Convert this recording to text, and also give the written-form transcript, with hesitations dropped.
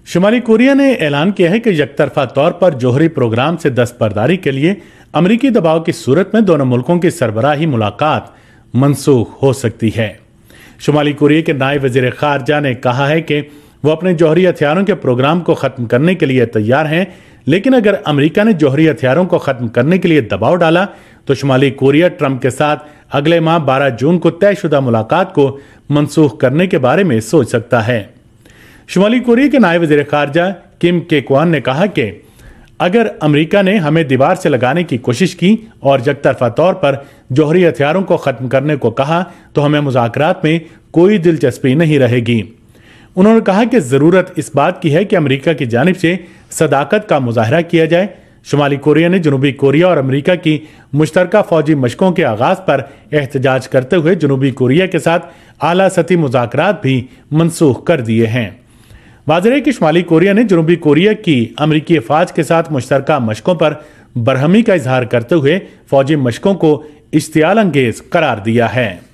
شمالی کوریا نے اعلان کیا ہے کہ یک طرفہ طور پر جوہری پروگرام سے دستبرداری کے لیے امریکی دباؤ کی صورت میں دونوں ملکوں کی سربراہی ملاقات منسوخ ہو سکتی ہے۔ شمالی کوریا کے نائب وزیر خارجہ نے کہا ہے کہ وہ اپنے جوہری ہتھیاروں کے پروگرام کو ختم کرنے کے لیے تیار ہیں، لیکن اگر امریکہ نے جوہری ہتھیاروں کو ختم کرنے کے لیے دباؤ ڈالا تو شمالی کوریا ٹرمپ کے ساتھ اگلے ماہ 12 جون کو طے شدہ ملاقات کو منسوخ کرنے کے بارے میں سوچ سکتا ہے۔ شمالی کوریا کے نائب وزیر خارجہ کم کے کوان نے کہا کہ اگر امریکہ نے ہمیں دیوار سے لگانے کی کوشش کی اور یک طرفہ طور پر جوہری ہتھیاروں کو ختم کرنے کو کہا تو ہمیں مذاکرات میں کوئی دلچسپی نہیں رہے گی۔ انہوں نے کہا کہ ضرورت اس بات کی ہے کہ امریکہ کی جانب سے صداقت کا مظاہرہ کیا جائے۔ شمالی کوریا نے جنوبی کوریا اور امریکہ کی مشترکہ فوجی مشقوں کے آغاز پر احتجاج کرتے ہوئے جنوبی کوریا کے ساتھ اعلیٰ سطحی مذاکرات بھی منسوخ کر دیے ہیں۔ واضح ہے کہ شمالی کوریا نے جنوبی کوریا کی امریکی افواج کے ساتھ مشترکہ مشقوں پر برہمی کا اظہار کرتے ہوئے فوجی مشقوں کو اشتعال انگیز قرار دیا ہے۔